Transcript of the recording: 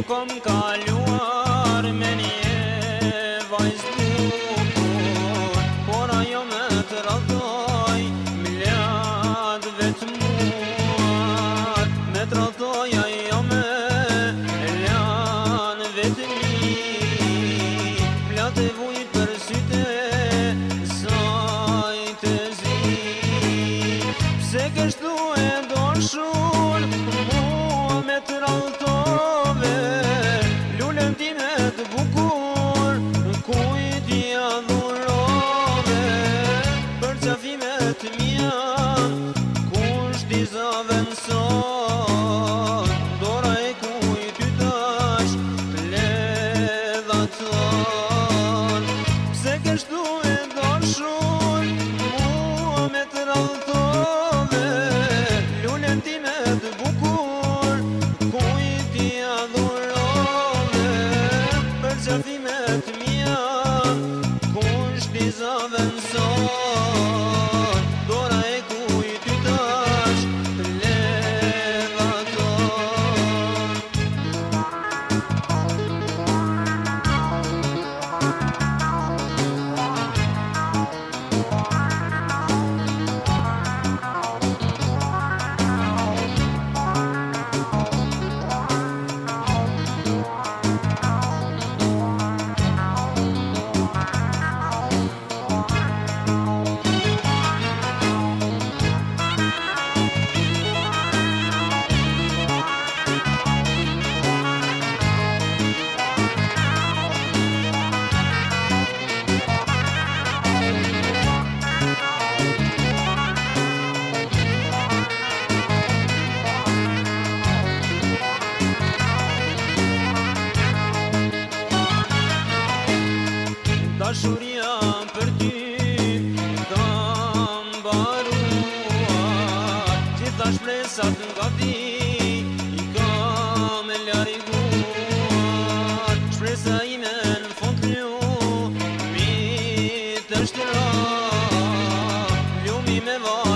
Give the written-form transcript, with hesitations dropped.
kom kaluar me një vajzë bukur, por ajo me të radhoj, m'lad vetë muar, me të radhoj ajo me lan vetë mi, m'lad e vujt për syte saj të zi, pse kështu e doshun mua me të radhove, lullën time të bukur, kujt i adhurove, për qafimet mia, kush t'i zaven sot, dora e kujt y tash, t'ledha ton, pse kështu e doshun mua me të radhove, lullën time të bukur, kujt i adhurove, për qafimet mia, kush t'i zaven sot, dora e kujt y tash, t'ledha ton. Dashuria për ty kam baruar, gjitha shpresat nga ti i kam larguar, shpresa ime në fund lumit është ra, lumi me va